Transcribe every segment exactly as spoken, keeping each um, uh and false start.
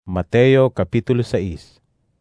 Mateo Kapitulo sais.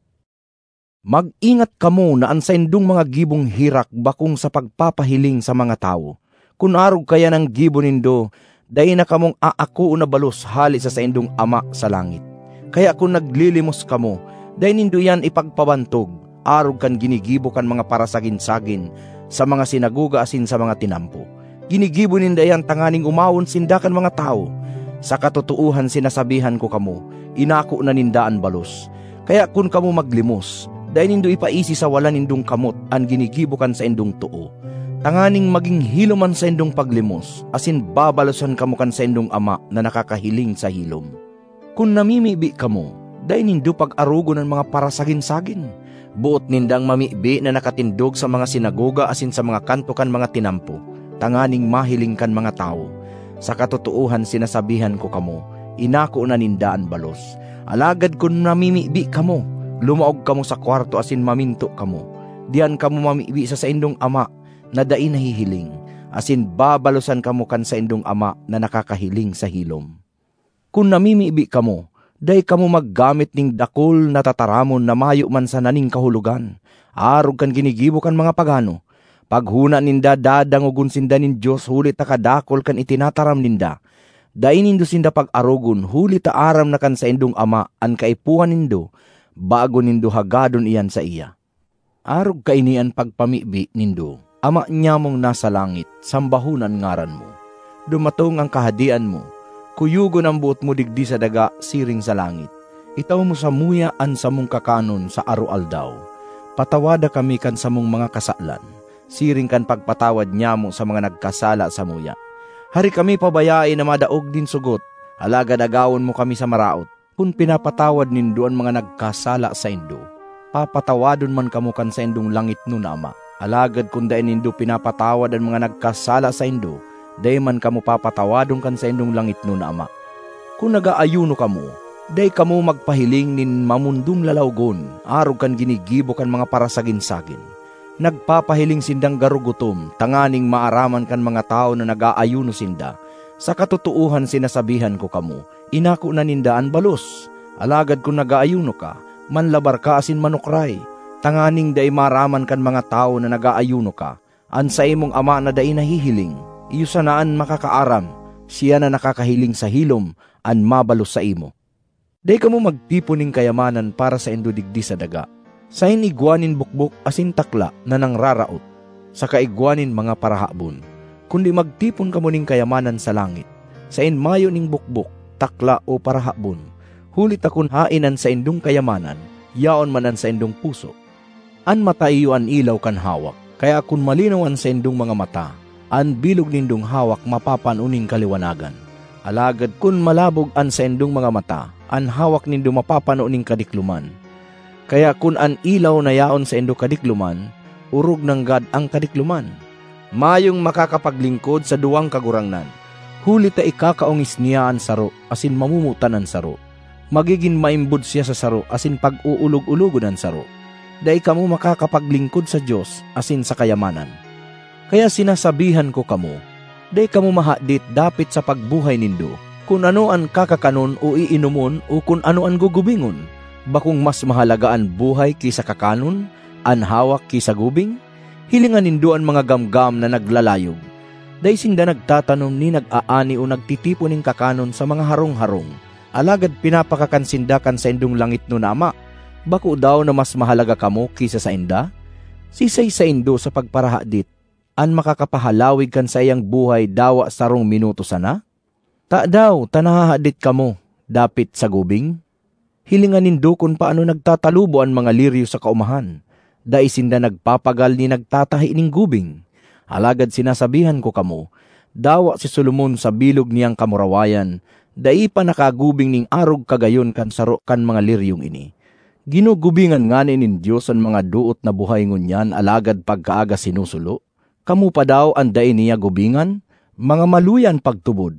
Mag-ingat kamo na ansaindong mga gibong hirak bakong sa pagpapahiling sa mga tao. Kung arog kaya ng gibo nindo, dahi na kamong aako na balos hali sa saindong ama sa langit. Kaya kung naglilimos kamo, dahi nindo yan ipagpabantog, arog kan ginigibo kan mga parasagin-sagin sa mga sinaguga asin sa mga tinampo. Ginigibo ninda yan tanganing umawon sindakan mga tao. Sa katotohan sinasabihan ko kamo, inako na nindaan balos. Kaya kung kamo maglimos, dahil nindo ipaisi sa wala nindong kamot ang ginigibukan sa indong tuo. Tanganing maging hiloman sa indong paglimos, asin babalosan kamo kan sa indong ama na nakakahiling sa hilom. Kung namimibi kamo, dahil nindo pag-arugo ng mga parasagin-sagin. Buot nindang mamibi na nakatindog sa mga sinagoga asin sa mga kanto kan mga tinampo, tanganing mahiling kan mga tao. Sa katotohan sinasabihan ko kamo, inako na nindaan balos. Alagad kung namimibi kamo, lumaog kamo sa kwarto asin maminto kamo. Diyan kamo mamibi sa saindong ama na dai nahihiling, asin babalosan kamo kan sa indong ama na nakakahiling sa hilom. Kung namimibi kamo, dai kamo maggamit ning dakol na tataramon na mayo man sa naning kahulugan. Arog kan ginigibo kan mga pagano. Paghuna ninda dadangugun sinda nin Diyos huli ta kadakol kan itinataram ninda. Dai nindo sinda pag-arugon huli ta aram na kan sa indong ama an kaipuhan nindo, bago nindo hagadon iyan sa iya. Arog kainian pagpamibi nindo, ama nyamong nasa langit, sambahunan ngaran mo. Dumatong ang kahadian mo, kuyugon ang buot mo digdi sa daga, siring sa langit. Itaw mo sa muya an samong kakanon sa arualdaw. Patawada kami kan samong mga kasalan, siring kan pagpatawad niya mo sa mga nagkasala sa muya. Hari kami pabayain na madaog din sugot, alagad agawon mo kami sa maraot. Kung pinapatawad nindo ang mga nagkasala sa indo, papatawadon man kamo kan sa indong langit nun ama. Alagad kung dain nindo pinapatawad ang mga nagkasala sa indo, dahi man kamo papatawadon kan sa indong langit nun ama. Kung nagaayuno kamo, dahi kamo magpahiling nin mamundong lalawgon, arog kan ginigibo kan mga parasagin-sagin. Nagpapahiling sindang garugutom, tanganing maaraman kan mga tao na nag-aayuno sinda. Sa katotohan sinasabihan ko kamo, inako na nindaan balos. Alagad kung nag-aayuno ka, manlabar ka asin manukray. Tanganing dai maraman kan mga tao na nag-aayuno ka, an sa imong ama na dai nahihiling, iyo sanaan makakaaram, siya na nakakahiling sa hilom, an mabalos sa imo. Dai kamo magtipuning kayamanan para sa indodigdi sa daga. Sa inigwanin bukbok asin takla na nangraraot, sa kaigwanin mga parahabon, kundi magtipon kamo ning kayamanan sa langit, sa inmayo ning bukbok, takla o parahabon, hulit akon hainan sa indong kayamanan, yaon manan sa indong puso. An mataiyo an ilaw kan hawak, kaya kun malinawan sa indong mga mata, an bilog nindong hawak mapapanuning kaliwanagan. Alagad kun malabog an sa indong mga mata, an hawak nindo mapapanuning kadikluman. Kaya kun an ilaw na yaon sa indo kadikluman, urog ng God ang kadikluman. Mayong makakapaglingkod sa duwang kagurangnan. Huli ta ikakaongis niya ang saro, asin mamumutan ang saro. Magiging maimbod siya sa saro, asin pag-uulog-ulogon ang saro. Dai kamo makakapaglingkod sa Diyos, asin sa kayamanan. Kaya sinasabihan ko kamo, dai kamo mahadit dapit sa pagbuhay nindo, kung ano ang kakakanon o iinumon o kung ano ang gugubingon. Bakong mas mahalaga ang buhay kisa kakanon, an hawak kisa gubing? Hilingan nindo ang mga gamgam na naglalayog. Dahil sinda nagtatanom ni nag-aani o nagtitipo ning kakanon sa mga harong-harong. Alagad pinapakakansindakan sa indong langit no nama. Bako daw na mas mahalaga kamo kisa sa inda? Sisay sa indo sa pagparahadit, an makakapahalawig kan sa iyang buhay dawa sarong minuto sana? Ta daw, tanahahadit kamo, dapit sa gubing? Hilingan nindo kung paano nagtatalubo ang mga liryo sa kaumahan. Dai sinda nagpapagal ni nagtatahi ning gubing. Alagad sinasabihan ko kamo, dawa si Solomon sa bilog niyang kamurawayan, dai pa nakagubing ning arog kagayon kan saro kan mga liryong ini. Ginugubingan nga ni nin Diyos ang mga duot na buhay ngunyan, alagad pagkaaga sinusulo. Kamu pa daw ang dai niya gubingan, mga maluyan pagtubod.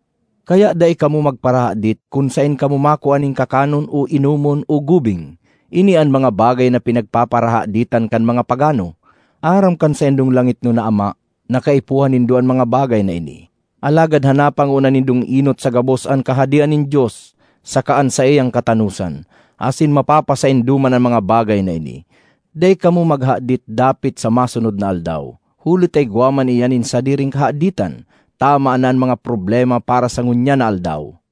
Kaya dai kamu magparahadit kung sain kamu makuha ning kakanon o inumon o gubing. Ini ang mga bagay na pinagpaparahaditan kan mga pagano. Aram kan sa indong langit no na ama, nakaipuhan nindo ang mga bagay na ini. Alagad hanapang una nindong inot sa gabos ang kahadian nin Diyos, Sakaan sa iyang katanusan, asin mapapasainduman ang mga bagay na ini. Day kamo maghadit dapit sa masunod na aldaw. Huli tay guwaman iyanin sa diring kahaditan. Tama anan mga problema para sa ngunya na aldaw.